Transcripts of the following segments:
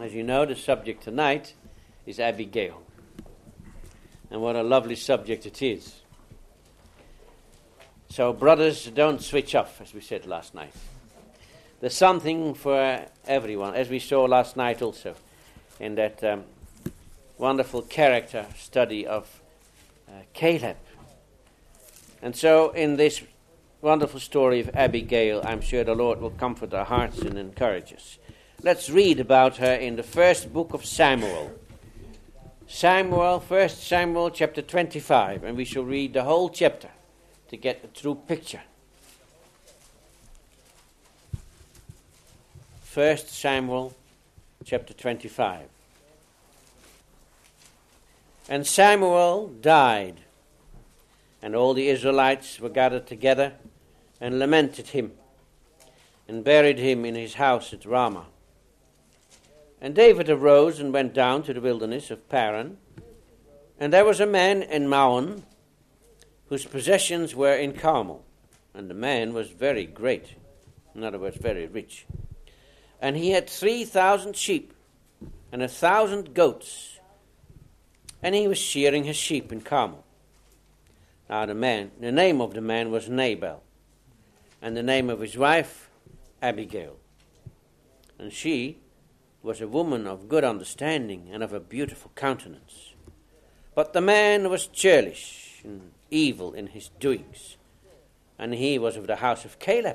As you know, the subject tonight is Abigail. And what a lovely subject it is. So, brothers, don't switch off, as we said last night. There's something for everyone, as we saw last night also, in that wonderful character study of Caleb. And so, in this wonderful story of Abigail, I'm sure the Lord will comfort our hearts and encourage us. Let's read about her in the first book of Samuel. 1 Samuel chapter 25, and we shall read the whole chapter to get a true picture. 1 Samuel chapter 25. And Samuel died, and all the Israelites were gathered together and lamented him, and buried him in his house at Ramah. And David arose and went down to the wilderness of Paran, and there was a man in Maon, whose possessions were in Carmel, and the man was very great, in other words, very rich. And he had 3,000 sheep, and 1,000 goats, and he was shearing his sheep in Carmel. Now the name of the man was Nabal, and the name of his wife Abigail. And she was a woman of good understanding and of a beautiful countenance. But the man was churlish and evil in his doings, and he was of the house of Caleb.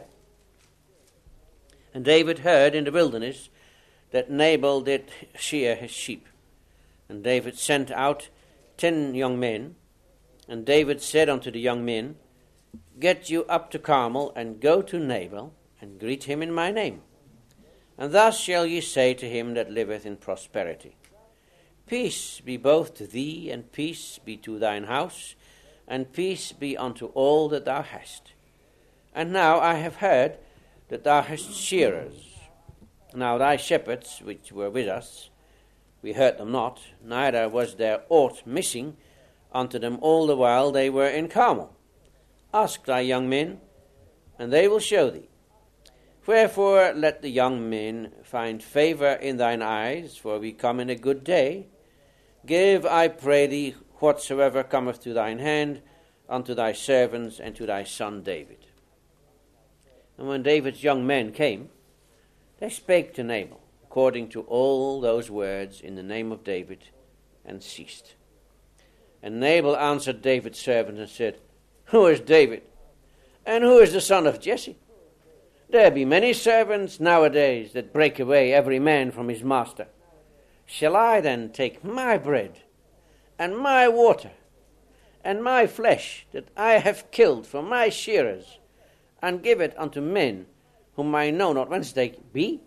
And David heard in the wilderness that Nabal did shear his sheep. And David sent out 10 young men, and David said unto the young men, Get you up to Carmel, and go to Nabal, and greet him in my name. And thus shall ye say to him that liveth in prosperity, Peace be both to thee, and peace be to thine house, and peace be unto all that thou hast. And now I have heard that thou hast shearers. Now thy shepherds, which were with us, we heard them not, neither was there aught missing unto them all the while they were in Carmel. Ask thy young men, and they will show thee. Wherefore let the young men find favor in thine eyes, for we come in a good day. Give, I pray thee, whatsoever cometh to thine hand, unto thy servants and to thy son David. And when David's young men came, they spake to Nabal, according to all those words in the name of David, and ceased. And Nabal answered David's servant and said, Who is David? And who is the son of Jesse? There be many servants nowadays that break away every man from his master. Shall I then take my bread, and my water, and my flesh that I have killed for my shearers, and give it unto men whom I know not whence they be?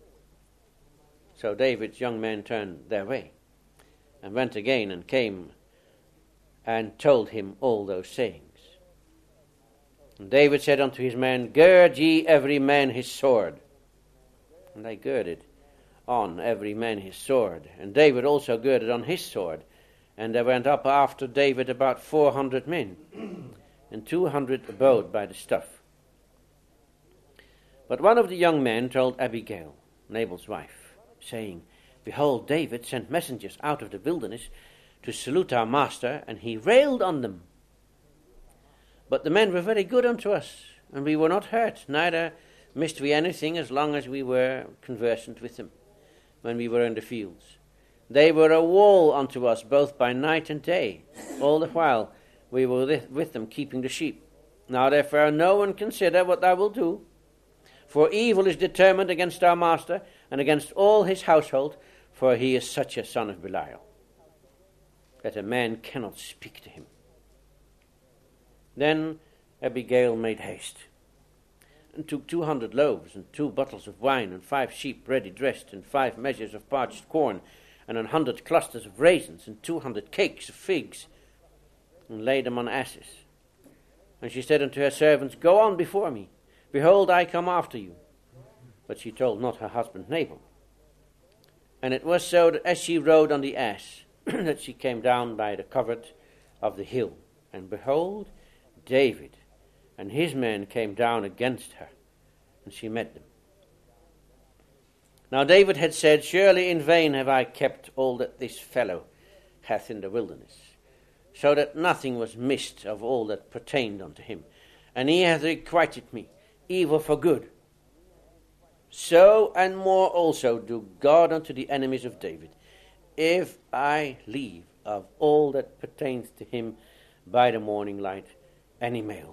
So David's young men turned their way, and went again, and came and told him all those sayings. And David said unto his men, Gird ye every man his sword. And they girded on every man his sword. And David also girded on his sword. And there went up after David about 400 men, and 200 abode by the stuff. But one of the young men told Abigail, Nabal's wife, saying, Behold, David sent messengers out of the wilderness to salute our master, and he railed on them. But the men were very good unto us, and we were not hurt, neither missed we anything as long as we were conversant with them, when we were in the fields. They were a wall unto us both by night and day, all the while we were with them keeping the sheep. Now therefore no one consider what thou wilt do, for evil is determined against our master, and against all his household, for he is such a son of Belial, that a man cannot speak to him. Then Abigail made haste, and took 200 loaves, and 2 bottles of wine, and 5 sheep ready dressed, and 5 measures of parched corn, and 100 clusters of raisins, and 200 cakes of figs, and laid them on asses. And she said unto her servants, Go on before me, behold, I come after you. But she told not her husband Nabal. And it was so that as she rode on the ass, that she came down by the covert of the hill, and behold, David and his men came down against her, and she met them. Now David had said, Surely in vain have I kept all that this fellow hath in the wilderness, so that nothing was missed of all that pertained unto him. And he hath requited me evil for good. So and more also do God unto the enemies of David, if I leave of all that pertains to him by the morning light any male.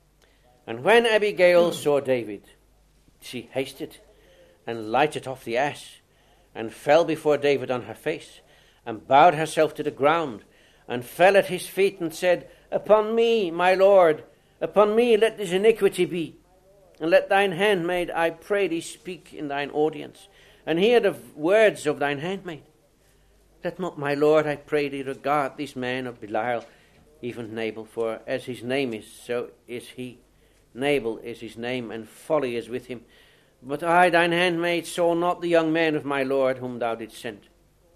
And when Abigail saw David, she hasted and lighted off the ass, and fell before David on her face, and bowed herself to the ground, and fell at his feet, and said, Upon me, my Lord, upon me let this iniquity be, and let thine handmaid, I pray thee, speak in thine audience, and hear the words of thine handmaid. Let not my Lord, I pray thee, regard this man of Belial, even Nabal, for as his name is, so is he. Nabal is his name, and folly is with him. But I, thine handmaid, saw not the young man of my Lord, whom thou didst send.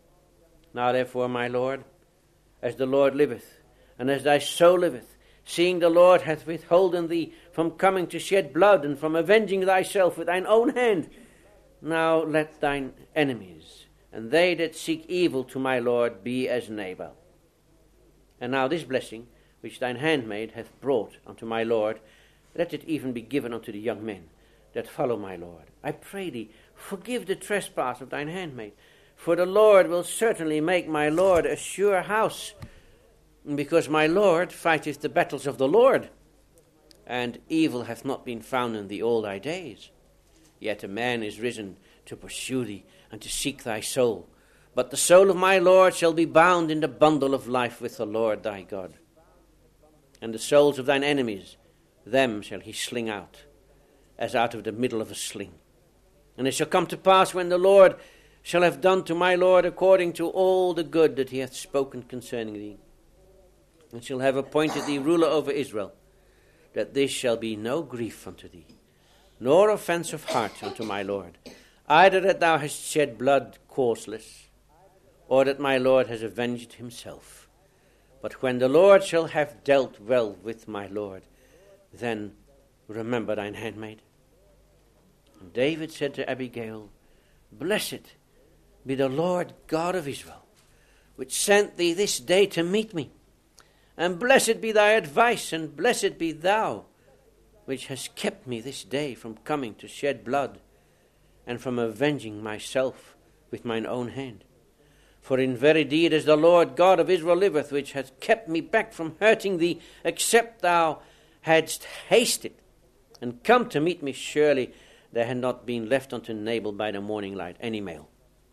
Now therefore, my Lord, as the Lord liveth, and as thy soul liveth, seeing the Lord hath withholden thee from coming to shed blood, and from avenging thyself with thine own hand, now let thine enemies, and they that seek evil to my Lord, be as Nabal. And now this blessing, which thine handmaid hath brought unto my Lord, let it even be given unto the young men that follow my Lord. I pray thee, forgive the trespass of thine handmaid, for the Lord will certainly make my Lord a sure house, because my Lord fighteth the battles of the Lord, and evil hath not been found in thee all thy days. Yet a man is risen to pursue thee, and to seek thy soul. But the soul of my Lord shall be bound in the bundle of life with the Lord thy God. And the souls of thine enemies, them shall he sling out, as out of the middle of a sling. And it shall come to pass, when the Lord shall have done to my Lord according to all the good that he hath spoken concerning thee, and shall have appointed thee ruler over Israel, that this shall be no grief unto thee, nor offense of heart unto my Lord, either that thou hast shed blood causeless, or that my Lord has avenged himself. But when the Lord shall have dealt well with my Lord, then remember thine handmaid. And David said to Abigail, Blessed be the Lord God of Israel, which sent thee this day to meet me. And blessed be thy advice, and blessed be thou, which hast kept me this day from coming to shed blood, and from avenging myself with mine own hand. For in very deed, as the Lord God of Israel liveth, which hath kept me back from hurting thee, except thou hadst hasted and come to meet me, surely there had not been left unto Nabal by the morning light any male.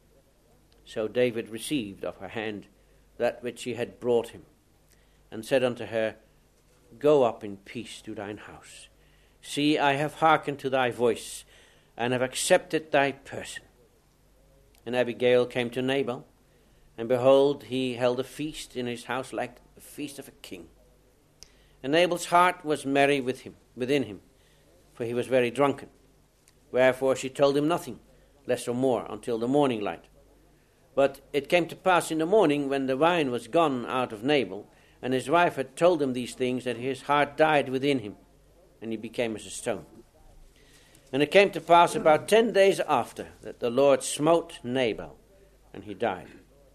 So David received of her hand that which she had brought him, and said unto her, Go up in peace to thine house. See, I have hearkened to thy voice, and have accepted thy person. And Abigail came to Nabal, and behold, he held a feast in his house like the feast of a king. And Nabal's heart was merry within him, for he was very drunken. Wherefore she told him nothing, less or more, until the morning light. But it came to pass in the morning, when the wine was gone out of Nabal, and his wife had told him these things, that his heart died within him, and he became as a stone. And it came to pass about 10 days after, that the Lord smote Nabal, and he died.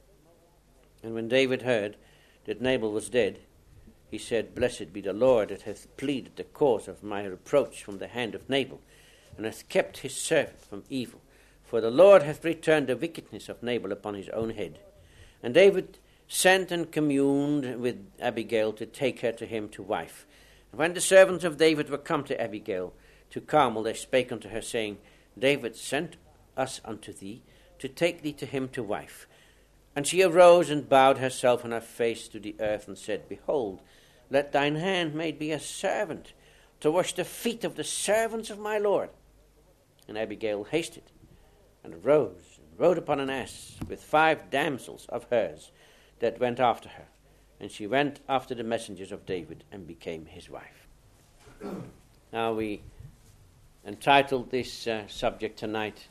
And when David heard that Nabal was dead, he said, Blessed be the Lord that hath pleaded the cause of my reproach from the hand of Nabal, and hath kept his servant from evil. For the Lord hath returned the wickedness of Nabal upon his own head. And David sent and communed with Abigail to take her to him to wife. And when the servants of David were come to Abigail to Carmel, they spake unto her, saying, David sent us unto thee to take thee to him to wife. And she arose and bowed herself on her face to the earth, and said, Behold, let thine handmaid be a servant, to wash the feet of the servants of my Lord. And Abigail hasted, and arose, and rode upon an ass, with 5 damsels of hers that went after her. And she went after the messengers of David, and became his wife. Now we entitled this subject tonight,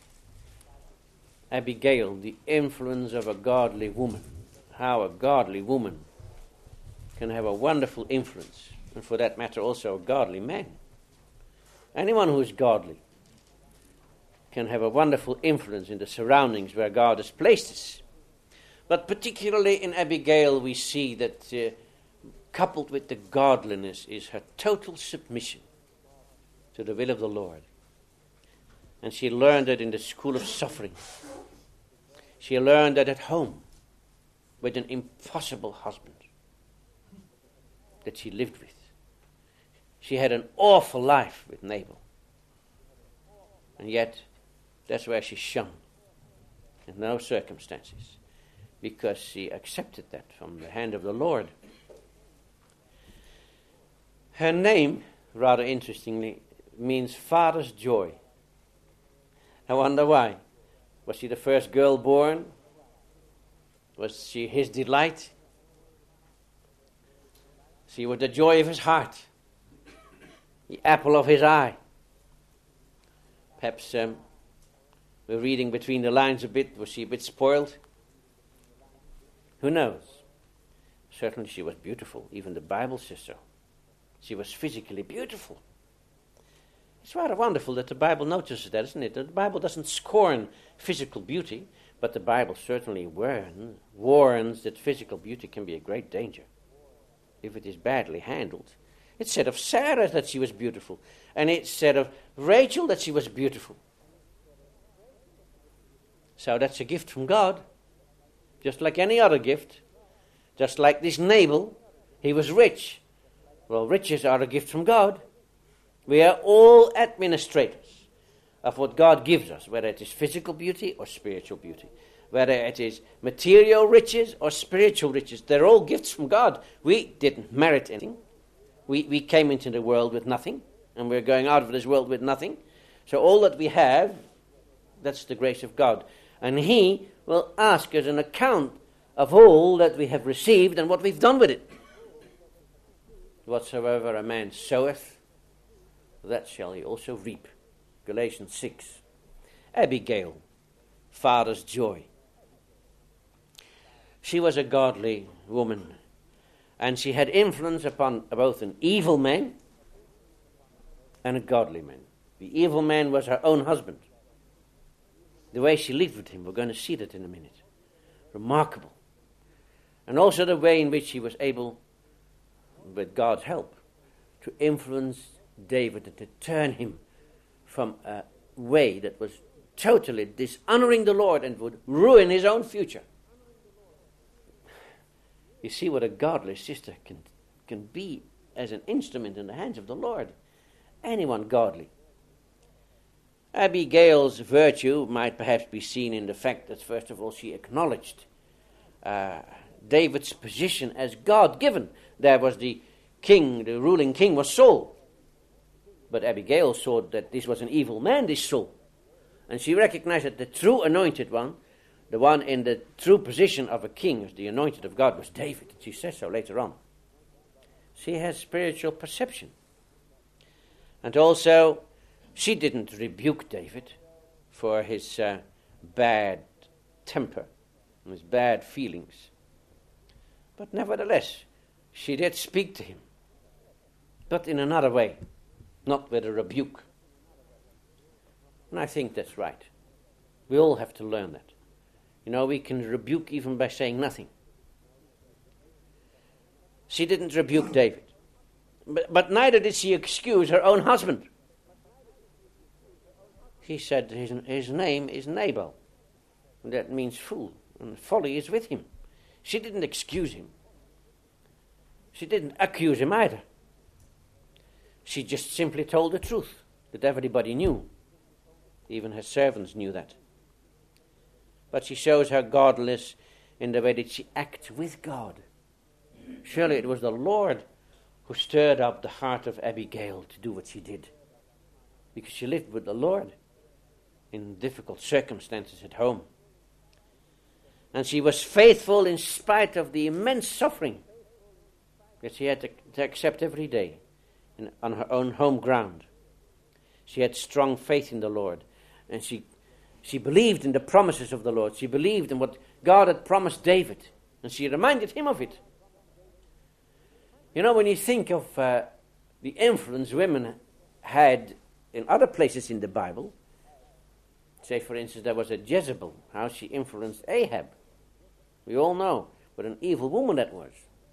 Abigail, the influence of a godly woman. How a godly woman can have a wonderful influence, and for that matter also a godly man. Anyone who is godly can have a wonderful influence in the surroundings where God has placed us. But particularly in Abigail we see that coupled with the godliness is her total submission to the will of the Lord. And she learned it in the school of suffering. She learned that at home with an impossible husband that she lived with. She had an awful life with Nabal. And yet, that's where she shone. In no circumstances. Because she accepted that from the hand of the Lord. Her name, rather interestingly, means father's joy. I wonder why. Was she the first girl born? Was she his delight? She was the joy of his heart. The apple of his eye. Perhaps we're reading between the lines a bit. Was she a bit spoiled? Who knows? Certainly she was beautiful. Even the Bible says so. She was physically beautiful. It's rather wonderful that the Bible notices that, isn't it? The Bible doesn't scorn physical beauty, but the Bible certainly warns that physical beauty can be a great danger if it is badly handled. It said of Sarah that she was beautiful, and it said of Rachel that she was beautiful. So that's a gift from God, just like any other gift. Just like this Nabal, he was rich. Well, riches are a gift from God. We are all administrators of what God gives us, whether it is physical beauty or spiritual beauty, whether it is material riches or spiritual riches. They're all gifts from God. We didn't merit anything. We came into the world with nothing, and we're going out of this world with nothing. So all that we have, that's the grace of God. And He will ask us an account of all that we have received and what we've done with it. Whatsoever a man soweth, that shall he also reap. Galatians 6. Abigail, father's joy. She was a godly woman, and she had influence upon both an evil man and a godly man. The evil man was her own husband. The way she lived with him, we're going to see that in a minute. Remarkable. And also the way in which she was able, with God's help, to influence David and to turn him from a way that was totally dishonoring the Lord and would ruin his own future. You see what a godly sister can be as an instrument in the hands of the Lord. Anyone godly. Abigail's virtue might perhaps be seen in the fact that, first of all, she acknowledged David's position as God-given. There was the king, the ruling king was Saul. But Abigail saw that this was an evil man, this Saul. And she recognized that the true anointed one, the one in the true position of a king, as the anointed of God, was David. She says so later on. She has spiritual perception. And also, she didn't rebuke David for his bad temper and his bad feelings. But nevertheless, she did speak to him. But in another way, not with a rebuke. And I think that's right. We all have to learn that. You know, we can rebuke even by saying nothing. She didn't rebuke David. But neither did she excuse her own husband. He said his name is Nabal. And that means fool. And folly is with him. She didn't excuse him. She didn't accuse him either. She just simply told the truth that everybody knew. Even her servants knew that. But she shows her godliness in the way that she acts with God. Surely it was the Lord who stirred up the heart of Abigail to do what she did. Because she lived with the Lord in difficult circumstances at home. And she was faithful in spite of the immense suffering that she had to accept every day on her own home ground. She had strong faith in the Lord. And she believed in the promises of the Lord. She believed in what God had promised David. And she reminded him of it. You know, when you think of the influence women had in other places in the Bible, Say, for instance, there was a Jezebel, how she influenced Ahab. We all know what an evil woman that was.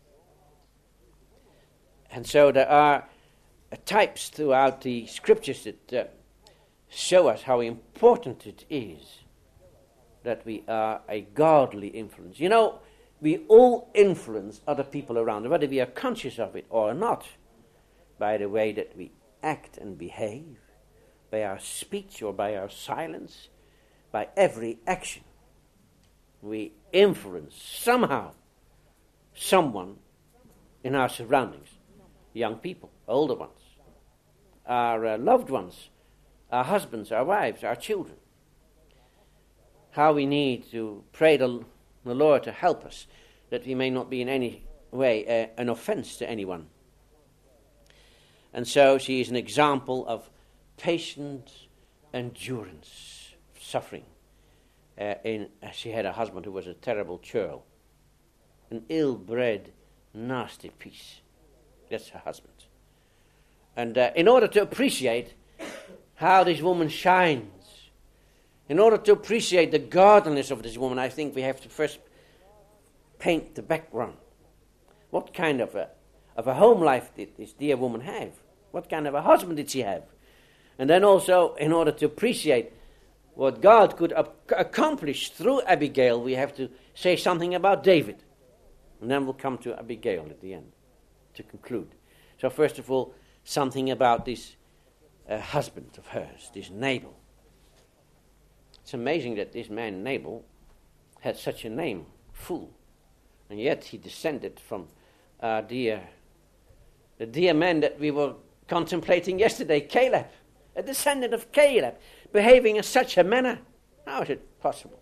And so there are types throughout the scriptures that show us how important it is that we are a godly influence. You know, we all influence other people around, whether we are conscious of it or not, by the way that we act and behave, by our speech or by our silence, by every action. We influence somehow someone in our surroundings. Young people, older ones, our loved ones, our husbands, our wives, our children. How we need to pray the Lord to help us, that we may not be in any way an offense to anyone. And so she is an example of patient endurance, suffering. She had a husband who was a terrible churl, an ill-bred, nasty piece. That's her husband. And in order to appreciate how this woman shines, in order to appreciate the godliness of this woman, I think we have to first paint the background. What kind of a home life did this dear woman have? What kind of a husband did she have? And then also, in order to appreciate what God could accomplish through Abigail, we have to say something about David. And then we'll come to Abigail at the end to conclude. So first of all, something about this husband of hers, this Nabal. It's amazing that this man Nabal had such a name, fool, and yet he descended from the dear man that we were contemplating yesterday, Caleb, a descendant of Caleb, behaving in such a manner. How is it possible?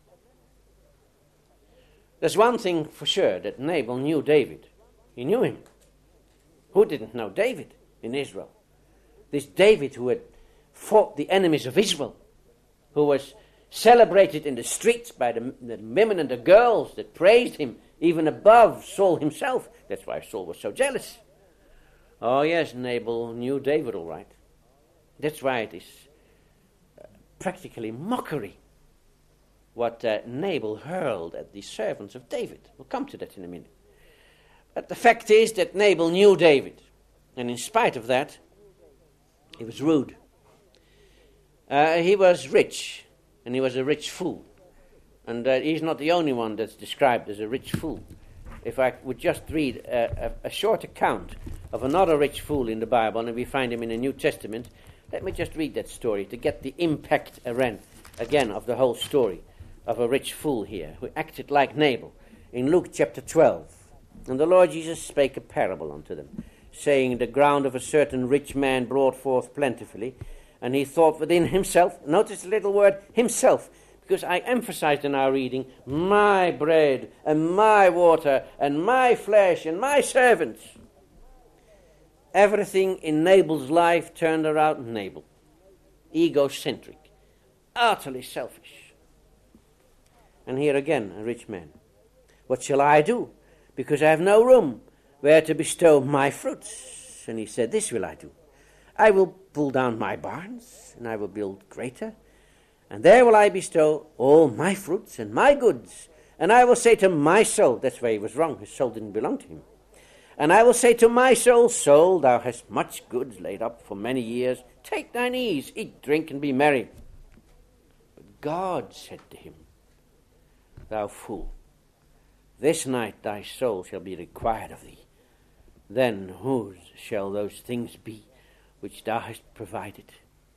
There's one thing for sure, that Nabal knew David. He knew him. Who didn't know David in Israel? This David who had fought the enemies of Israel, who was celebrated in the streets by the women and the girls that praised him even above Saul himself. That's why Saul was so jealous. Oh yes, Nabal knew David all right. That's why it is practically mockery what Nabal hurled at the servants of David. We'll come to that in a minute. But the fact is that Nabal knew David, and in spite of that, he was rude. He was rich, and he was a rich fool. And he's not the only one that's described as a rich fool. If I would just read a short account of another rich fool in the Bible, and we find him in the New Testament, let me just read that story to get the impact again of the whole story of a rich fool here, who acted like Nabal. In Luke chapter 12, and the Lord Jesus spake a parable unto them, saying, the ground of a certain rich man brought forth plentifully, and he thought within himself, notice the little word, himself, because I emphasized in our reading, my bread and my water and my flesh and my servants. Everything in Nabal's life turned around Nabal. Egocentric, utterly selfish. And here again, a rich man. What shall I do? Because I have no room where to bestow my fruits. And he said, this will I do. I will pull down my barns, and I will build greater, and there will I bestow all my fruits and my goods. And I will say to my soul, that's where he was wrong, his soul didn't belong to him. And I will say to my soul, soul, thou hast much goods laid up for many years. Take thine ease, eat, drink, and be merry. But God said to him, thou fool, this night thy soul shall be required of thee. Then whose shall those things be which thou hast provided?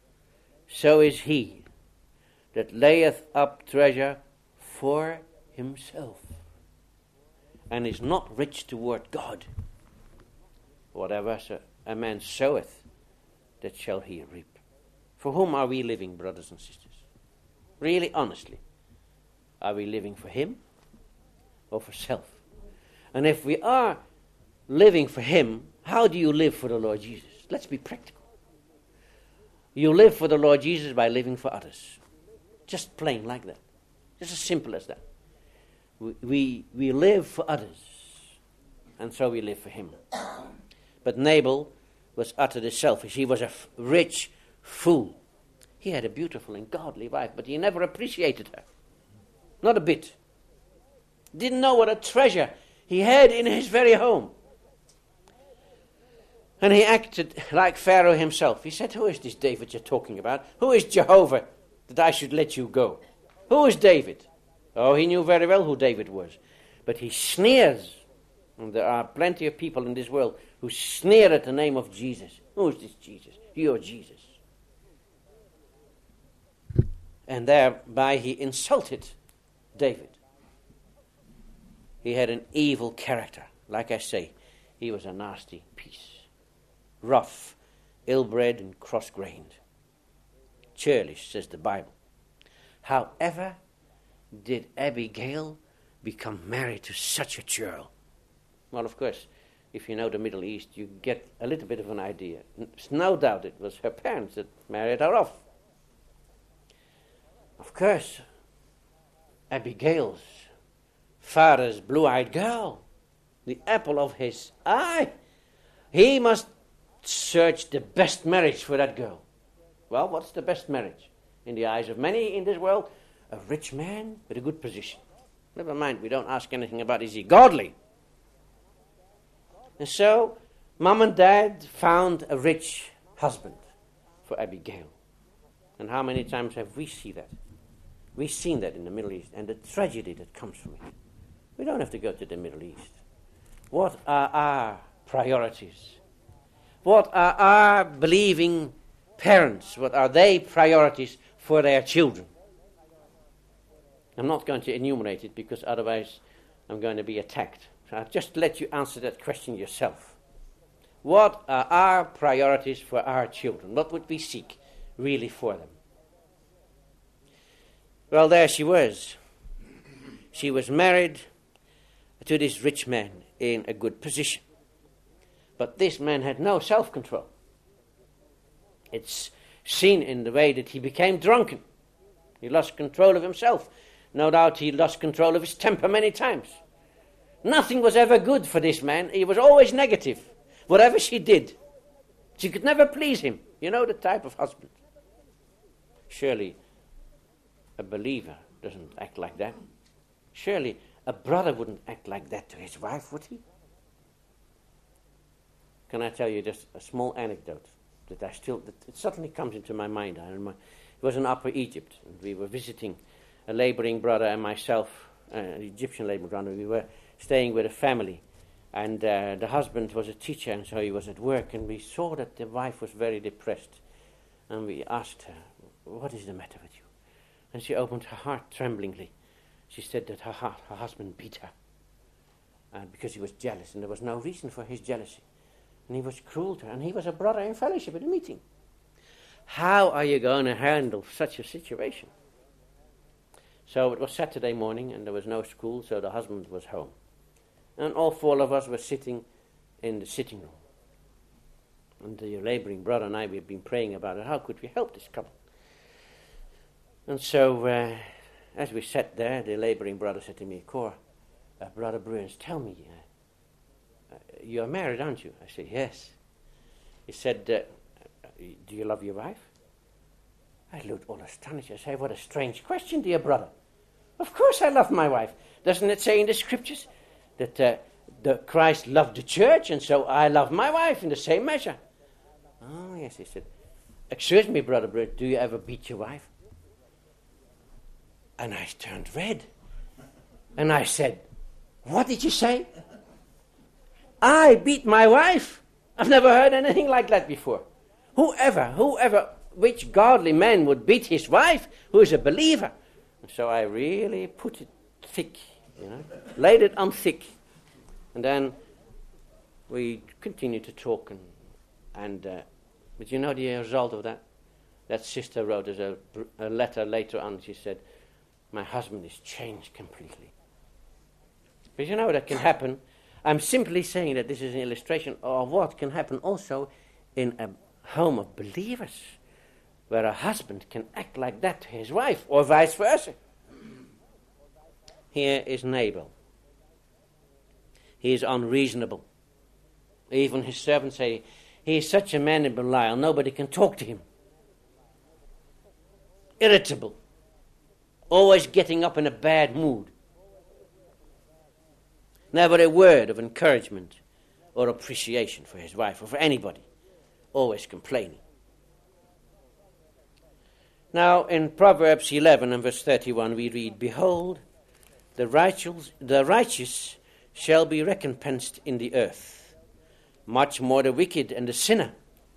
So is he that layeth up treasure for himself, and is not rich toward God. Whatever a man soweth, that shall he reap. For whom are we living, brothers and sisters? Really, honestly, are we living for him or for self? And if we are living for him, how do you live for the Lord Jesus? Let's be practical. You live for the Lord Jesus by living for others. Just plain like that. Just as simple as that. We live for others, and so we live for him. But Nabal was utterly selfish. He was a rich fool. He had a beautiful and godly wife, but he never appreciated her. Not a bit. Didn't know what a treasure he had in his very home. And he acted like Pharaoh himself. He said, who is this David you're talking about? Who is Jehovah that I should let you go? Who is David? Oh, he knew very well who David was. But he sneers. And there are plenty of people in this world who sneer at the name of Jesus. Who is this Jesus? You're Jesus. And thereby he insulted David. He had an evil character. Like I say, he was a nasty piece. Rough, ill-bred and cross-grained. Churlish, says the Bible. However did Abigail become married to such a churl? Well, of course, if you know the Middle East, you get a little bit of an idea. It's no doubt it was her parents that married her off. Of course, Abigail's father's blue-eyed girl, the apple of his eye. He must search the best marriage for that girl. Well, what's the best marriage? In the eyes of many in this world, a rich man with a good position. Never mind, we don't ask anything about is he godly. And so, Mom and Dad found a rich husband for Abigail. And how many times have we seen that? We've seen that in the Middle East, and the tragedy that comes from it. We don't have to go to the Middle East. What are our priorities? What are our believing parents? What are their priorities for their children? I'm not going to enumerate it because otherwise I'm going to be attacked. So I'll just let you answer that question yourself. What are our priorities for our children? What would we seek really for them? Well, there she was. She was married to this rich man in a good position. But this man had no self-control. It's seen in the way that he became drunken. He lost control of himself. No doubt he lost control of his temper many times. Nothing was ever good for this man. He was always negative. Whatever she did, she could never please him. You know the type of husband. Surely a believer doesn't act like that. Surely a brother wouldn't act like that to his wife, would he? Can I tell you just a small anecdote that it suddenly comes into my mind. It was in Upper Egypt, and we were visiting a laboring brother and myself, an Egyptian laboring brother. We were staying with a family, and the husband was a teacher, and so he was at work, and we saw that the wife was very depressed, and we asked her, what is the matter with you? And she opened her heart tremblingly. She said that her husband beat her, because he was jealous, and there was no reason for his jealousy. And he was cruel to her, and he was a brother in fellowship at a meeting. How are you going to handle such a situation? So it was Saturday morning, and there was no school, so the husband was home. And all four of us were sitting in the sitting room. And the laboring brother and I, we had been praying about it. How could we help this couple? And so, as we sat there, the laboring brother said to me, Cor, Brother Bruins, tell me, you're married, aren't you? I said, yes. He said, do you love your wife? I looked all astonished. I said, what a strange question, dear brother. Of course I love my wife. Doesn't it say in the scriptures that the Christ loved the church, and so I love my wife in the same measure? Oh, yes, he said. Excuse me, Brother Bruins, do you ever beat your wife? And I turned red. And I said, what did you say? I beat my wife? I've never heard anything like that before. Whoever, which godly man would beat his wife who is a believer? And so I really put it thick, laid it on thick. And then we continued to talk, but you know the result of that? That sister wrote us a letter later on. She said, my husband is changed completely. But you know that can happen. I'm simply saying that this is an illustration of what can happen also in a home of believers, where a husband can act like that to his wife, or vice versa. Here is Nabal. He is unreasonable. Even his servants say, he is such a man in Belial, nobody can talk to him. irritable, always getting up in a bad mood. Never a word of encouragement or appreciation for his wife or for anybody. Always complaining. Now in Proverbs 11 and verse 31 we read, "Behold, the righteous shall be recompensed in the earth, much more the wicked and the sinner."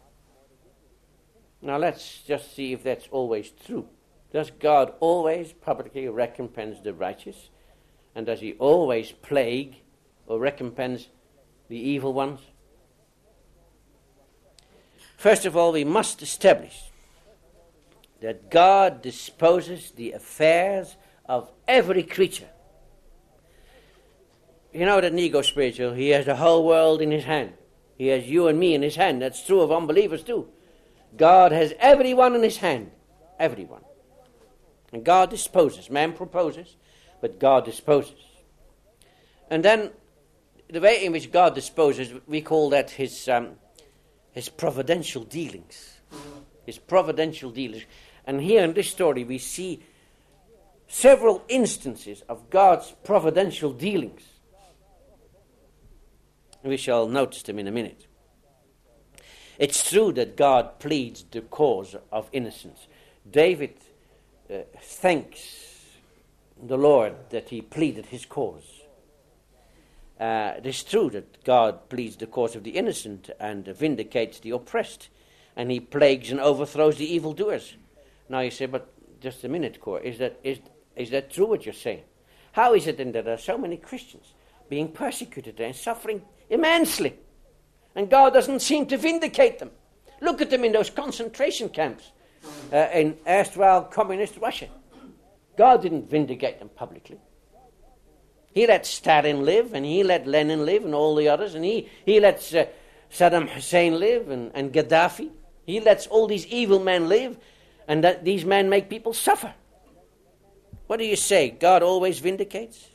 Now let's just see if that's always true. Does God always publicly recompense the righteous? And does he always plague or recompense the evil ones? First of all, we must establish that God disposes the affairs of every creature. You know that Nego spiritual, he has the whole world in his hand. He has you and me in his hand. That's true of unbelievers too. God has everyone in his hand. Everyone. And God disposes. Man proposes, but God disposes. And then the way in which God disposes, we call that his providential dealings. His providential dealings. And here in this story we see several instances of God's providential dealings. We shall notice them in a minute. It's true that God pleads the cause of innocence. David thanks the Lord that he pleaded his cause. It is true that God pleads the cause of the innocent and vindicates the oppressed, and he plagues and overthrows the evildoers. Now you say, but just a minute, Cor, is that true what you're saying? How is it then that there are so many Christians being persecuted and suffering immensely, and God doesn't seem to vindicate them? Look at them in those concentration camps in erstwhile communist Russia. God didn't vindicate them publicly. He let Stalin live, and he let Lenin live, and all the others, and he lets Saddam Hussein live, and Gaddafi. He lets all these evil men live, and that these men make people suffer. What do you say? God always vindicates?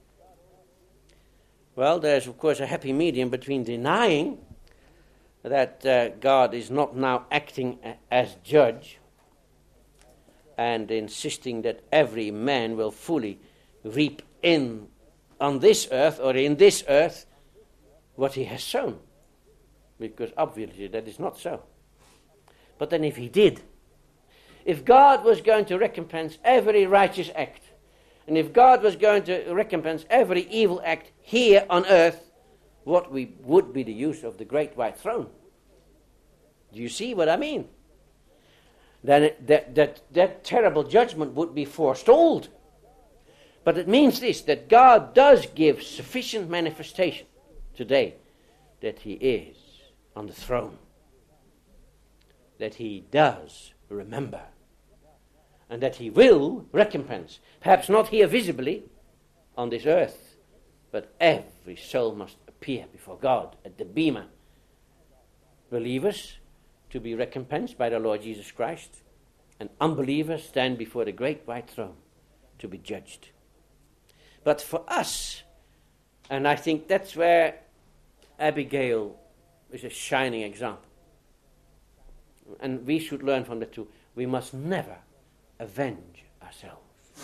Well, there's of course a happy medium between denying that God is not now acting as judge and insisting that every man will fully reap on this earth or in this earth what he has sown. Because obviously that is not so. But then if he did, if God was going to recompense every righteous act, and if God was going to recompense every evil act here on earth, what would be the use of the great white throne? Do you see what I mean? Then that terrible judgment would be forestalled. But it means this, that God does give sufficient manifestation today that he is on the throne. That he does remember. And that he will recompense. Perhaps not here visibly on this earth, but every soul must appear before God at the bema. Believers to be recompensed by the Lord Jesus Christ, and unbelievers stand before the great white throne to be judged. But for us, and I think that's where Abigail is a shining example, and we should learn from that too, we must never avenge ourselves.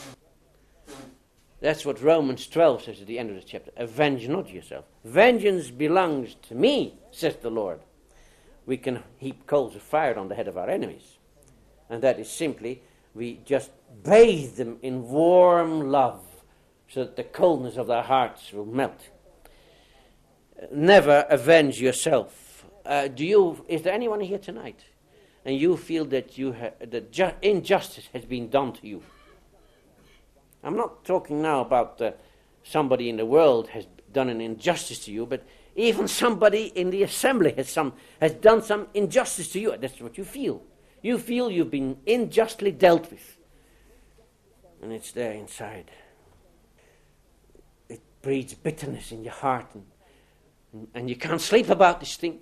That's what Romans 12 says at the end of the chapter. Avenge not yourself. Vengeance belongs to me, says the Lord. We can heap coals of fire on the head of our enemies. And that is simply, we just bathe them in warm love so that the coldness of their hearts will melt. Never avenge yourself. Is there anyone here tonight and you feel that injustice has been done to you? I'm not talking now about somebody in the world has done an injustice to you, but even somebody in the assembly has done some injustice to you. That's what you feel. You feel you've been unjustly dealt with. And it's there inside. It breeds bitterness in your heart, and you can't sleep about this thing.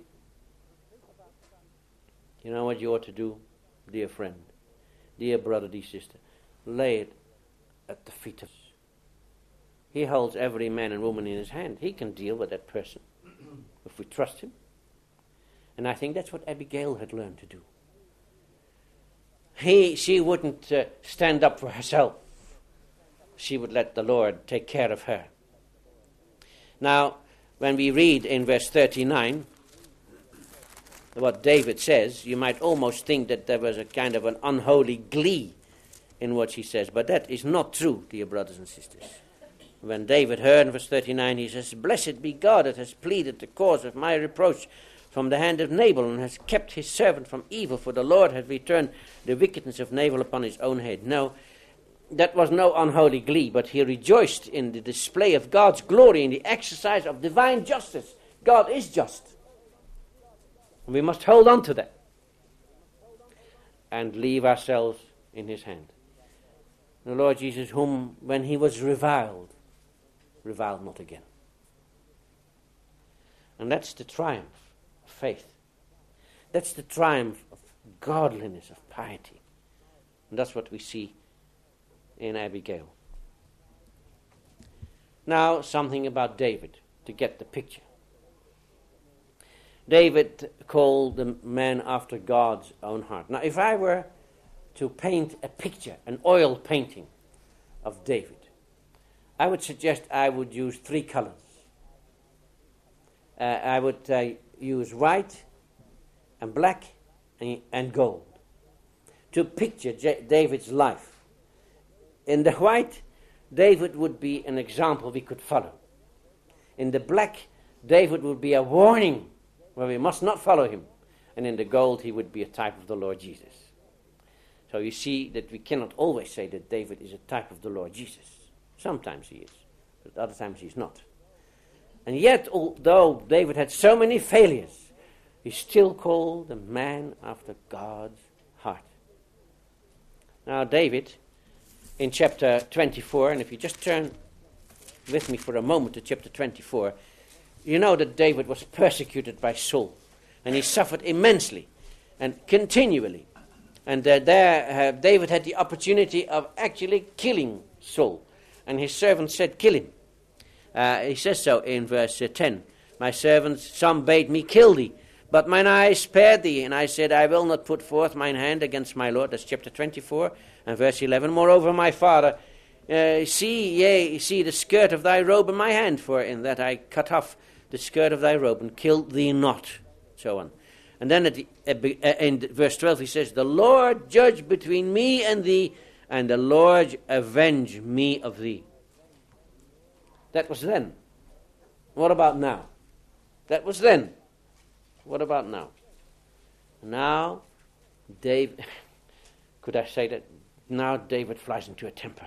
You know what you ought to do, dear friend, dear brother, dear sister? Lay it at the feet of Jesus. He holds every man and woman in his hand. He can deal with that person if we trust him. And I think that's what Abigail had learned to do. she wouldn't stand up for herself. She would let the Lord take care of her. Now, when we read in verse 39 what David says, you might almost think that there was a kind of an unholy glee in what he says. But that is not true, dear brothers and sisters. When David heard in verse 39, he says, "Blessed be God that has pleaded the cause of my reproach from the hand of Nabal, and has kept his servant from evil, for the Lord has returned the wickedness of Nabal upon his own head." No, that was no unholy glee, but he rejoiced in the display of God's glory, in the exercise of divine justice. God is just. We must hold on to that and leave ourselves in his hand. The Lord Jesus, whom when he was reviled not again. And that's the triumph of faith. That's the triumph of godliness, of piety. And that's what we see in Abigail. Now, something about David, to get the picture. David called the man after God's own heart. Now, if I were to paint a picture, an oil painting of David, I would suggest I would use 3 colors. I would use white and black and gold to picture David's life. In the white, David would be an example we could follow. In the black, David would be a warning where we must not follow him. And in the gold, he would be a type of the Lord Jesus. So you see that we cannot always say that David is a type of the Lord Jesus. Sometimes he is, but other times he's not. And yet, although David had so many failures, he's still called a man after God's heart. Now, David, in chapter 24, and if you just turn with me for a moment to chapter 24, you know that David was persecuted by Saul, and he suffered immensely and continually. And David had the opportunity of actually killing Saul, and his servant said, "Kill him." He says so in verse 10. "My servants, some bade me kill thee, but mine eyes spared thee, and I said, I will not put forth mine hand against my Lord." That's chapter 24 and verse 11. "Moreover, my father, see the skirt of thy robe in my hand, for in that I cut off the skirt of thy robe and killed thee not." So on. And then in verse 12 he says, "The Lord judge between me and thee, and the Lord avenge me of thee." That was then. What about now? That was then. What about now? Now, David, could I say that? Now David flies into a temper.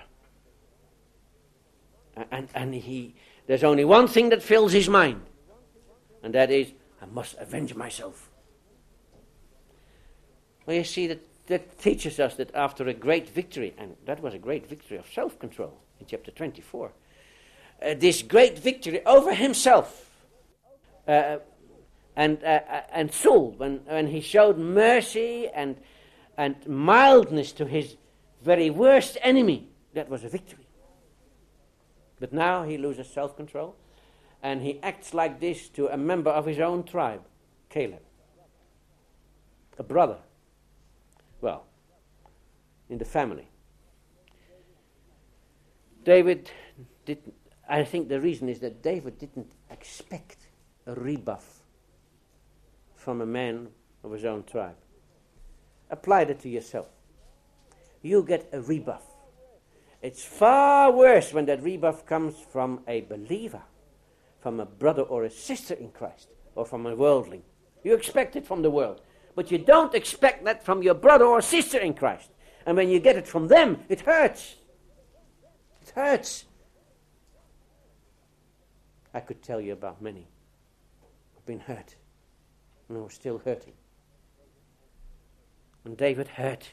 And there's only one thing that fills his mind, and that is, I must avenge myself. Well, you see, that teaches us that after a great victory, and that was a great victory of self-control in chapter 24, this great victory over himself, and Saul, when he showed mercy and mildness to his very worst enemy, that was a victory. But now he loses self-control, and he acts like this to a member of his own tribe, Caleb, a brother, well, in the family. I think the reason is that David didn't expect a rebuff from a man of his own tribe. Apply that to yourself. You get a rebuff. It's far worse when that rebuff comes from a believer, from a brother or a sister in Christ, or from a worldling. You expect it from the world, but you don't expect that from your brother or sister in Christ. And when you get it from them, it hurts. It hurts. I could tell you about many who've been hurt and who are still hurting. And David hurt.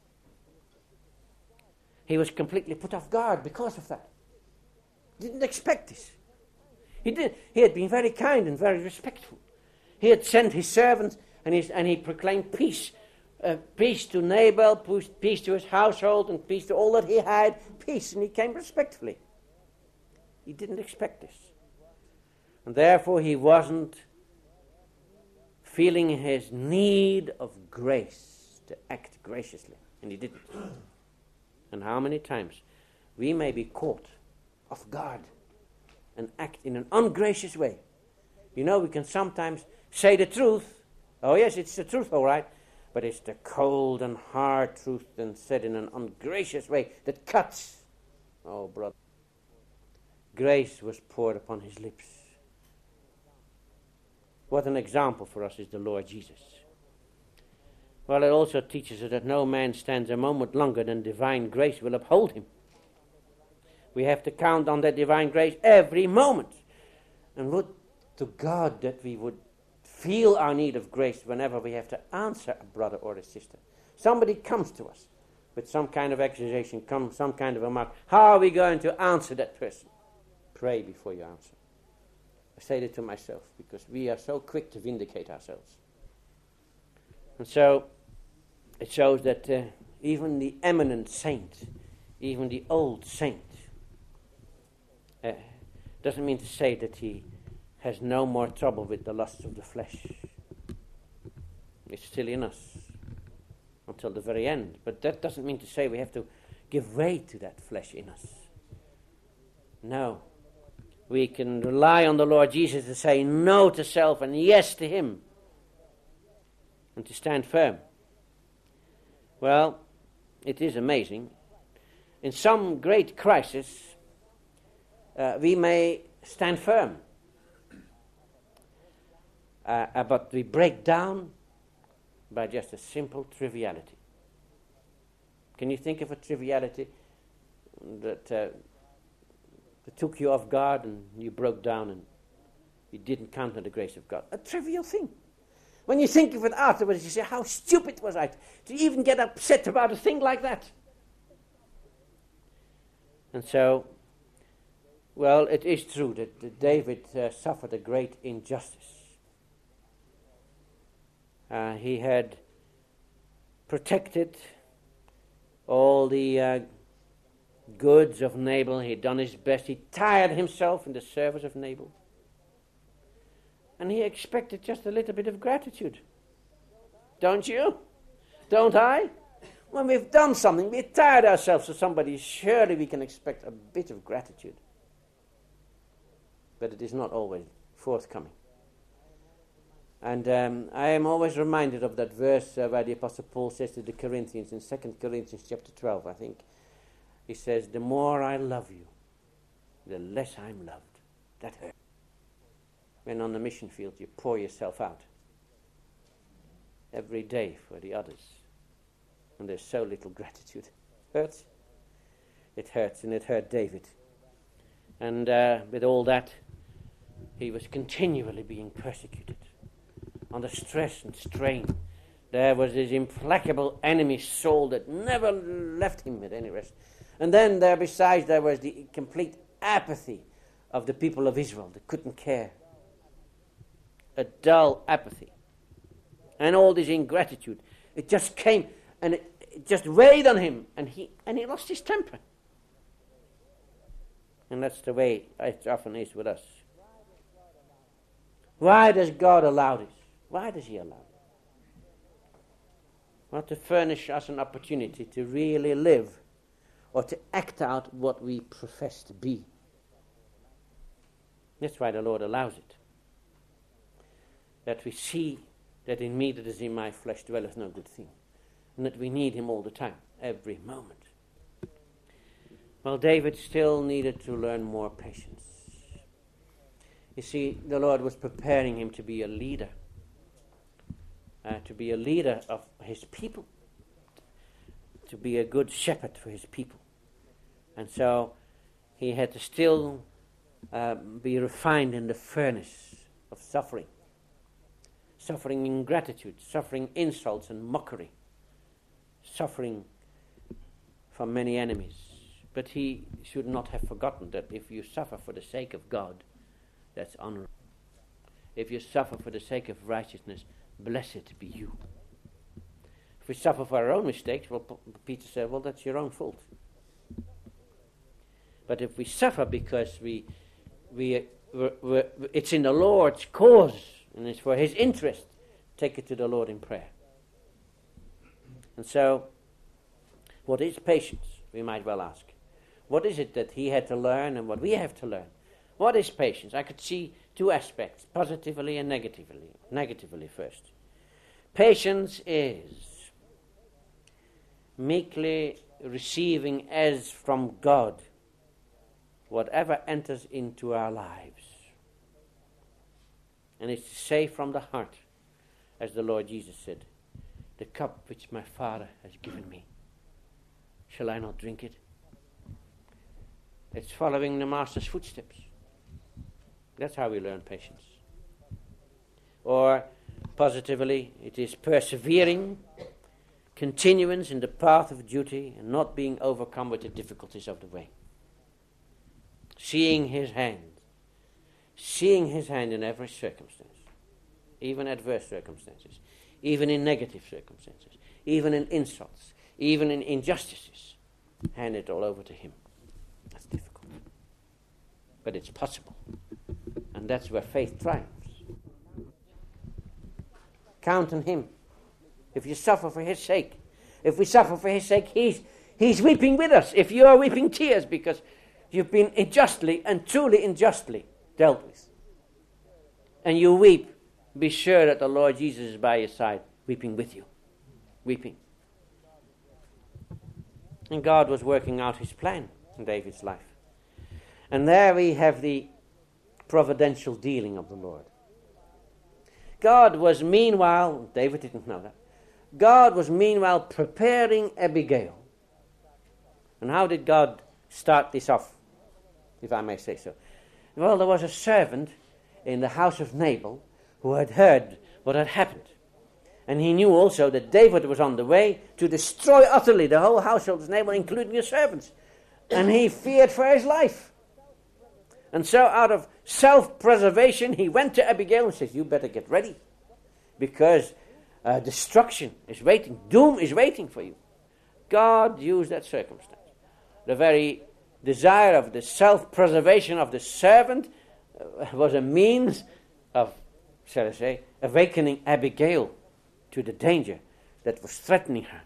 He was completely put off guard because of that. Didn't expect this. He had been very kind and very respectful. He had sent his servants and he proclaimed peace. Peace to Nabal, peace to his household, and peace to all that he had. Peace, and he came respectfully. He didn't expect this. And therefore he wasn't feeling his need of grace to act graciously. And he didn't. And how many times we may be caught off guard and act in an ungracious way. You know, we can sometimes say the truth. Oh yes, it's the truth, all right. But it's the cold and hard truth and said in an ungracious way that cuts. Oh, brother. Grace was poured upon his lips. What an example for us is the Lord Jesus. Well, it also teaches us that no man stands a moment longer than divine grace will uphold him. We have to count on that divine grace every moment. And would to God that we would feel our need of grace whenever we have to answer a brother or a sister. Somebody comes to us with some kind of accusation, some kind of remark. How are we going to answer that person? Pray before you answer. I say that to myself because we are so quick to vindicate ourselves. And so it shows that even the eminent saint, even the old saint, doesn't mean to say that he has no more trouble with the lusts of the flesh. It's still in us until the very end. But that doesn't mean to say we have to give way to that flesh in us. No. We can rely on the Lord Jesus to say no to self and yes to him. And to stand firm. Well, it is amazing. In some great crisis, we may stand firm. But we break down by just a simple triviality. Can you think of a triviality that took you off guard and you broke down and you didn't count on the grace of God? A trivial thing. When you think of it afterwards, you say, how stupid was I to even get upset about a thing like that? And so, well, it is true that David suffered a great injustice. He had protected all the goods of Nabal. He had done his best. He tired himself in the service of Nabal. And he expected just a little bit of gratitude. Don't you? Don't I? When we've done something, we've tired ourselves to somebody, surely we can expect a bit of gratitude. But it is not always forthcoming. And I am always reminded of that verse where the Apostle Paul says to the Corinthians in 2 Corinthians chapter 12, I think. He says, the more I love you, the less I'm loved. That hurts. When on the mission field you pour yourself out every day for the others. And there's so little gratitude. Hurts. It hurts, and it hurt David. And with all that, he was continually being persecuted. Under stress and strain. There was this implacable enemy Saul that never left him at any rest. And then there was the complete apathy of the people of Israel that couldn't care. A dull apathy. And all this ingratitude. It just came and it just weighed on him and he lost his temper. And that's the way it often is with us. Why does God allow this? Why does he allow it? Well, to furnish us an opportunity to really live or to act out what we profess to be. That's why the Lord allows it. That we see that in me that is in my flesh dwelleth no good thing. And that we need him all the time, every moment. Well, David still needed to learn more patience. You see, the Lord was preparing him to be a leader of his people, to be a good shepherd for his people. And so he had to still be refined in the furnace of suffering. Suffering ingratitude, suffering insults and mockery, suffering from many enemies. But he should not have forgotten that if you suffer for the sake of God, that's honorable. If you suffer for the sake of righteousness, blessed be you. If we suffer for our own mistakes, well, Peter said, well, that's your own fault. But if we suffer because it's in the Lord's cause and it's for his interest, take it to the Lord in prayer. And so What is patience? We might well ask. What is it that he had to learn and what we have to learn? What is patience? I could see two aspects, positively and negatively. Negatively first. Patience is meekly receiving as from God whatever enters into our lives. And it's to say from the heart, as the Lord Jesus said, the cup which my Father has given me, shall I not drink it? It's following the Master's footsteps. That's how we learn patience. Or, positively, it is persevering, continuance in the path of duty, and not being overcome with the difficulties of the way. Seeing his hand in every circumstance, even adverse circumstances, even in negative circumstances, even in insults, even in injustices. Hand it all over to him. That's difficult. But it's possible. And that's where faith triumphs. Count on him. If you suffer for his sake, if we suffer for his sake, he's weeping with us. If you are weeping tears because you've been unjustly and truly unjustly dealt with, and you weep, be sure that the Lord Jesus is by your side, weeping with you. Weeping. And God was working out his plan in David's life. And there we have the providential dealing of the Lord. God was meanwhile, David didn't know that, God was meanwhile preparing Abigail. And how did God start this off, if I may say so? Well, there was a servant in the house of Nabal who had heard what had happened. And he knew also that David was on the way to destroy utterly the whole household of Nabal, including his servants. And he feared for his life. And so out of self-preservation, he went to Abigail and says, you better get ready, because destruction is waiting, doom is waiting for you. God used that circumstance. The very desire of the self-preservation of the servant was a means of, shall I say, awakening Abigail to the danger that was threatening her.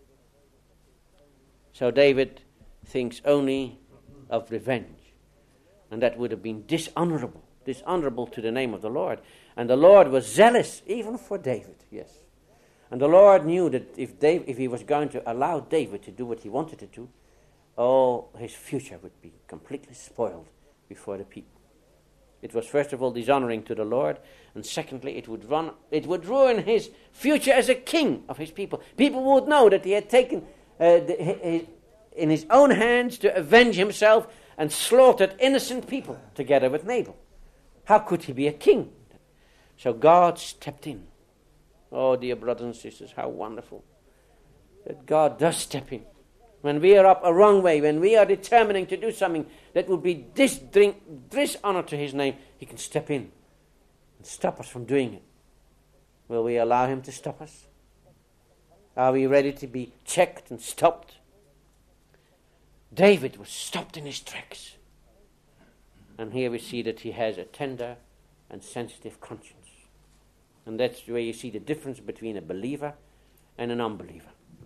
So David thinks only of revenge. And that would have been dishonorable to the name of the Lord. And the Lord was zealous even for David, yes. And the Lord knew that if he was going to allow David to do what he wanted to do, his future would be completely spoiled before the people. It was first of all dishonoring to the Lord, and secondly it would ruin his future as a king of his people. People would know that he had taken in his own hands to avenge himself and slaughtered innocent people together with Nabal. How could he be a king? So God stepped in. Oh, dear brothers and sisters, how wonderful that God does step in. When we are up a wrong way, when we are determining to do something that would be dishonor to his name, he can step in and stop us from doing it. Will we allow him to stop us? Are we ready to be checked and stopped? David was stopped in his tracks. And here we see that he has a tender and sensitive conscience. And that's where you see the difference between a believer and an unbeliever.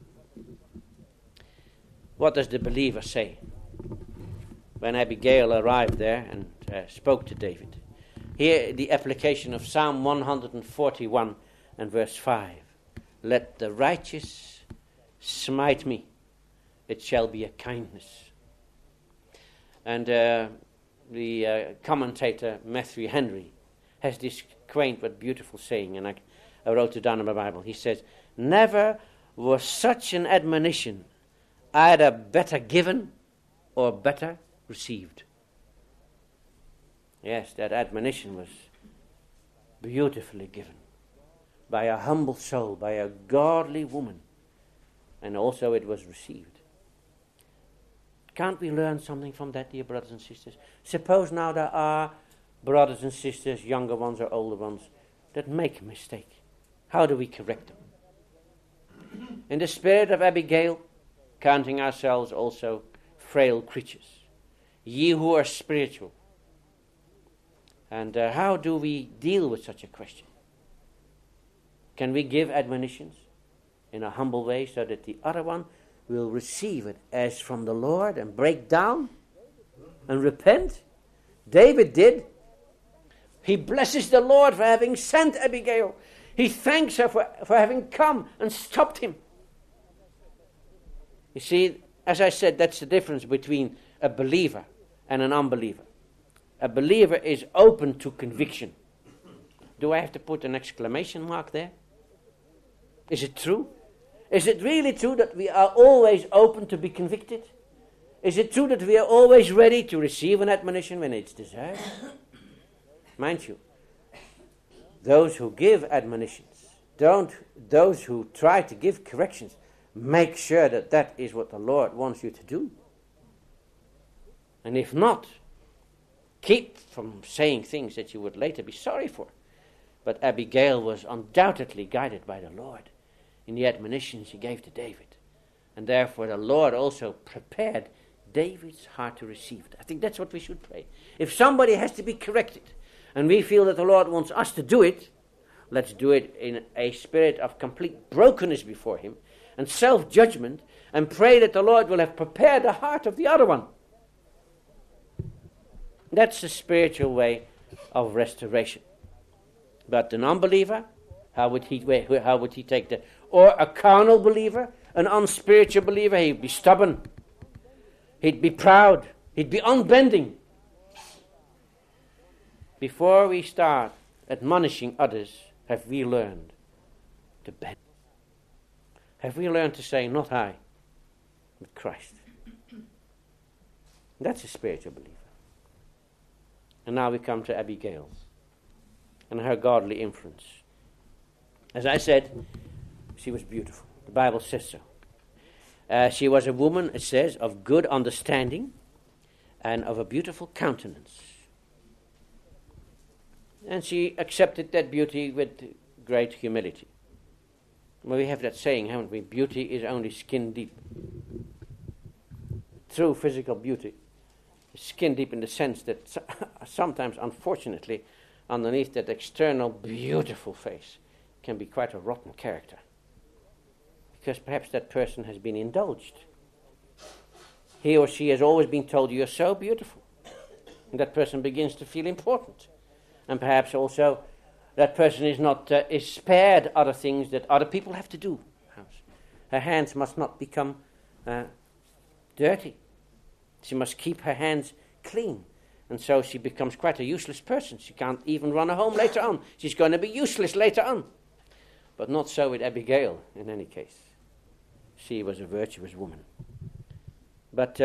What does the believer say when Abigail arrived there and spoke to David? Here the application of Psalm 141 and verse 5. Let the righteous smite me, it shall be a kindness. And the commentator Matthew Henry has this quaint but beautiful saying, and I wrote it down in my Bible. He says, never was such an admonition either better given or better received. Yes, that admonition was beautifully given by a humble soul, by a godly woman, and also it was received. Can't we learn something from that, dear brothers and sisters? Suppose now there are brothers and sisters, younger ones or older ones, that make a mistake. How do we correct them? In the spirit of Abigail, counting ourselves also frail creatures, ye who are spiritual. And how do we deal with such a question? Can we give admonitions in a humble way so that the other one will receive it as from the Lord and break down and repent. David did. He blesses the Lord for having sent Abigail. He thanks her for having come and stopped him. You see, as I said, that's the difference between a believer and an unbeliever. A believer is open to conviction. Do I have to put an exclamation mark there? Is it true? Is it really true that we are always open to be convicted? Is it true that we are always ready to receive an admonition when it's deserved? Mind you, those who give admonitions, those who try to give corrections, make sure that that is what the Lord wants you to do. And if not, keep from saying things that you would later be sorry for. But Abigail was undoubtedly guided by the Lord in the admonitions he gave to David. And therefore the Lord also prepared David's heart to receive it. I think that's what we should pray. If somebody has to be corrected, and we feel that the Lord wants us to do it, let's do it in a spirit of complete brokenness before him and self-judgment, and pray that the Lord will have prepared the heart of the other one. That's the spiritual way of restoration. But an unbeliever, how would he take that? Or a carnal believer, an unspiritual believer, he'd be stubborn. He'd be proud. He'd be unbending. Before we start admonishing others, have we learned to bend? Have we learned to say, not I, but Christ? That's a spiritual believer. And now we come to Abigail and her godly influence. As I said, she was beautiful. The Bible says so. She was a woman, it says, of good understanding and of a beautiful countenance. And she accepted that beauty with great humility. Well, we have that saying, haven't we? Beauty is only skin deep. True physical beauty is skin deep in the sense that sometimes, unfortunately, underneath that external beautiful face can be quite a rotten character. Because perhaps that person has been indulged. He or she has always been told, you're so beautiful. And that person begins to feel important. And perhaps also that person is spared other things that other people have to do. Her hands must not become dirty. She must keep her hands clean. And so she becomes quite a useless person. She can't even run a home later on. She's going to be useless later on. But not so with Abigail, in any case. She was a virtuous woman. But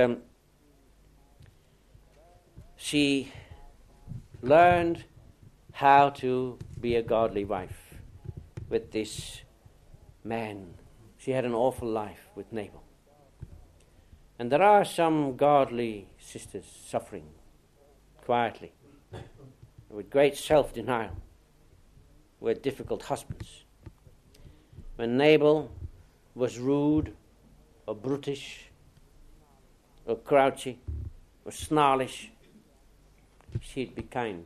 she learned how to be a godly wife with this man. She had an awful life with Nabal. And there are some godly sisters suffering quietly, with great self-denial, with difficult husbands. When Nabal was rude or brutish or grouchy or snarlish, she'd be kind.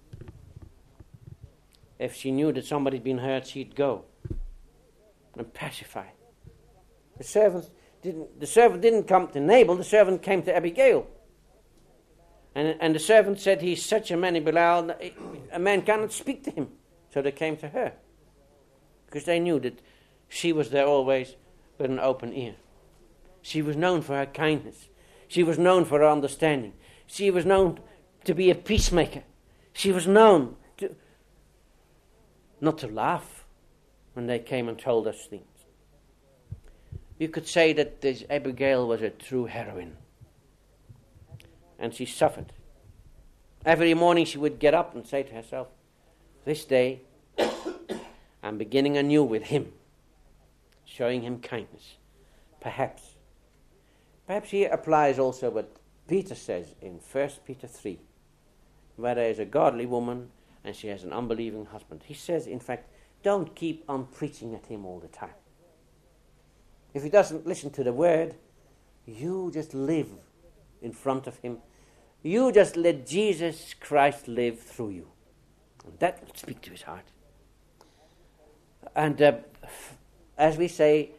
If she knew that somebody'd been hurt, she'd go and pacify. The servant didn't come to Nabal, the servant came to Abigail. And the servant said, he's such a man, Belial, a man cannot speak to him. So they came to her. Because they knew that she was there always with an open ear. She was known for her kindness. She was known for her understanding. She was known to be a peacemaker. She was known to not to laugh when they came and told us things. You could say that this Abigail was a true heroine. And she suffered. Every morning she would get up and say to herself, this day I'm beginning anew with him, showing him kindness. Perhaps here applies also what Peter says in 1 Peter 3, where there is a godly woman and she has an unbelieving husband. He says, in fact, don't keep on preaching at him all the time. If he doesn't listen to the word, you just live in front of him. You just let Jesus Christ live through you. And that will speak to his heart. And as we say,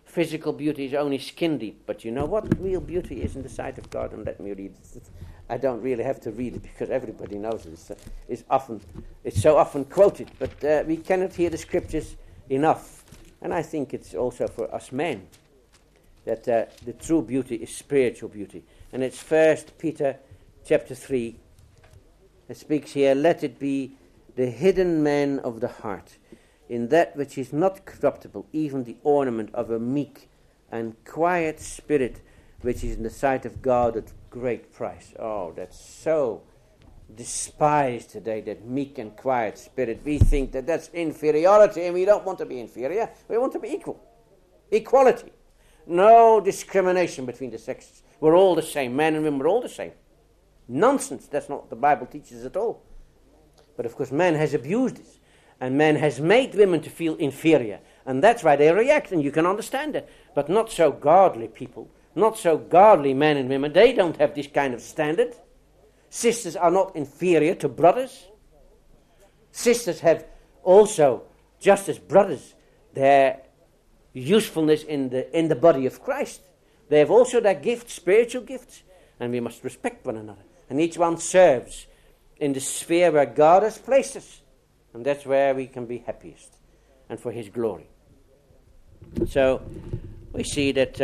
Physical beauty is only skin deep, but you know what real beauty is in the sight of God? And let me read it. I don't really have to read it because everybody knows it. It's so often quoted, but we cannot hear the scriptures enough. And I think it's also for us men that the true beauty is spiritual beauty. And it's 1 Peter chapter 3. It speaks here, let it be the hidden man of the heart, in that which is not corruptible, even the ornament of a meek and quiet spirit, which is in the sight of God at great price. Oh, that's so despised today, that meek and quiet spirit. We think that that's inferiority, and we don't want to be inferior. We want to be equal. Equality. No discrimination between the sexes. We're all the same. Men and women are all the same. Nonsense. That's not what the Bible teaches at all. But of course, man has abused this. And man has made women to feel inferior. And that's why they react, and you can understand it. But not so godly people. Not so godly men and women. They don't have this kind of standard. Sisters are not inferior to brothers. Sisters have also, just as brothers, their usefulness in the body of Christ. They have also their gifts, spiritual gifts. And we must respect one another. And each one serves in the sphere where God has placed us. And that's where we can be happiest. And for his glory. So, we see that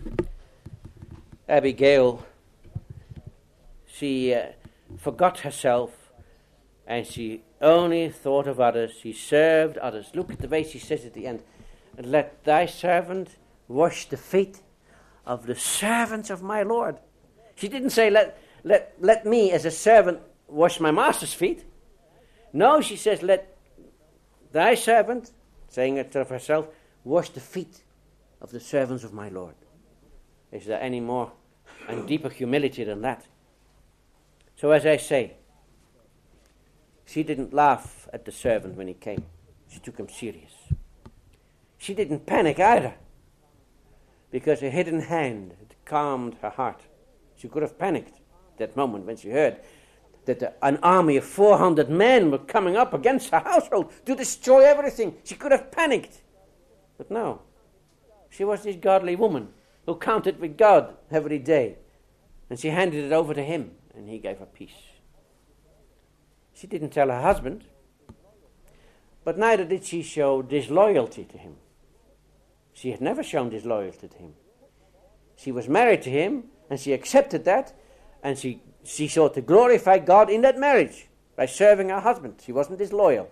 Abigail, she forgot herself. And she only thought of others. She served others. Look at the way she says at the end. Let thy servant wash the feet of the servants of my Lord. She didn't say, let me as a servant wash my master's feet. No, she says, let thy servant, saying it to herself, wash the feet of the servants of my Lord. Is there any more and deeper humility than that? So as I say, she didn't laugh at the servant when he came. She took him serious. She didn't panic either, because a hidden hand had calmed her heart. She could have panicked that moment when she heard that an army of 400 men were coming up against her household to destroy everything. She could have panicked. But no. She was this godly woman who counted with God every day. And she handed it over to him, and he gave her peace. She didn't tell her husband, but neither did she show disloyalty to him. She had never shown disloyalty to him. She was married to him, and she accepted that, and she sought to glorify God in that marriage by serving her husband. She wasn't disloyal.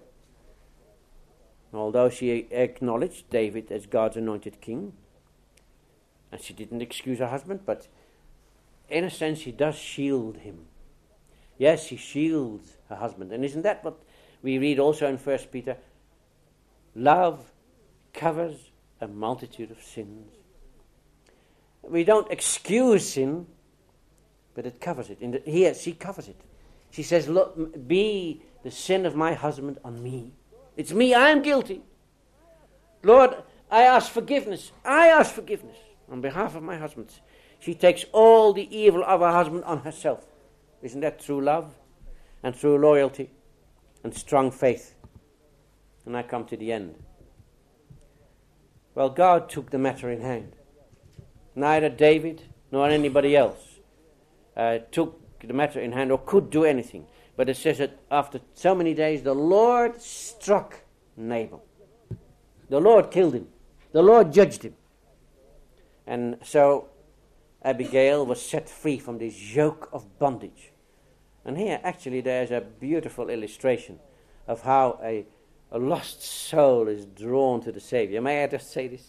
Although she acknowledged David as God's anointed king, and she didn't excuse her husband, but in a sense she does shield him. Yes, she shields her husband. And isn't that what we read also in 1 Peter? Love covers a multitude of sins. We don't excuse sin, but it covers it. Here, she covers it. She says, look, be the sin of my husband on me. It's me, I'm guilty. Lord, I ask forgiveness. I ask forgiveness on behalf of my husband. She takes all the evil of her husband on herself. Isn't that true love and true loyalty and strong faith? And I come to the end. Well, God took the matter in hand. Neither David nor anybody else took the matter in hand or could do anything. But it says that after so many days, the Lord struck Nabal. The Lord killed him. The Lord judged him. And so Abigail was set free from this yoke of bondage. And here actually there's a beautiful illustration of how a lost soul is drawn to the Savior. May I just say this?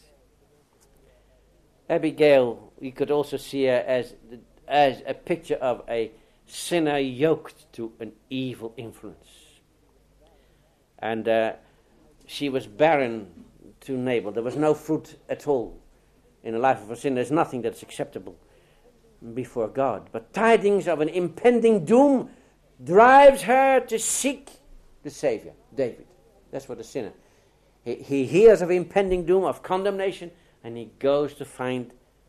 Abigail, we could also see her as a picture of a sinner yoked to an evil influence. And she was barren to Nabal. There was no fruit at all in the life of a sinner. There's nothing that's acceptable before God. But tidings of an impending doom drives her to seek the Savior, David. That's what a sinner. He hears of impending doom, of condemnation, and he goes to find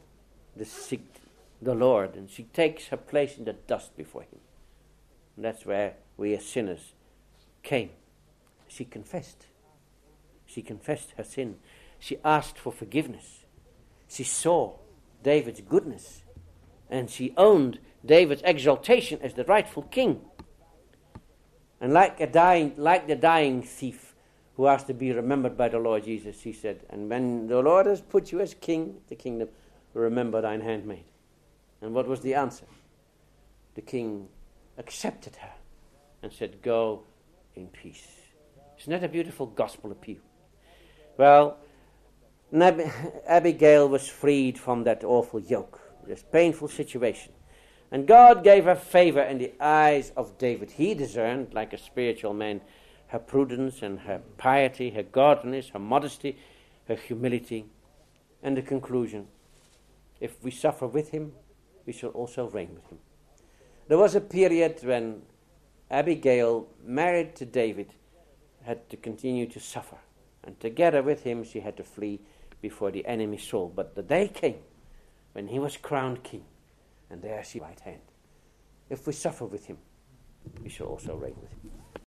the Lord. And she takes her place in the dust before him. And that's where we as sinners came. She confessed. She confessed her sin. She asked for forgiveness. She saw David's goodness, and she owned David's exaltation as the rightful king. And like the dying thief who asked to be remembered by the Lord Jesus, she said, and when the Lord has put you as king of the kingdom, remember thine handmaid. And what was the answer? The king accepted her and said, go in peace. Isn't that a beautiful gospel appeal? Well, Abigail was freed from that awful yoke, this painful situation. And God gave her favor in the eyes of David. He discerned, like a spiritual man, her prudence and her piety, her godliness, her modesty, her humility. And the conclusion, if we suffer with him, we shall also reign with him. There was a period when Abigail, married to David, had to continue to suffer. And together with him, she had to flee before the enemy Saul. But the day came when he was crowned king. And there she right hand. If we suffer with him, we shall also reign with him.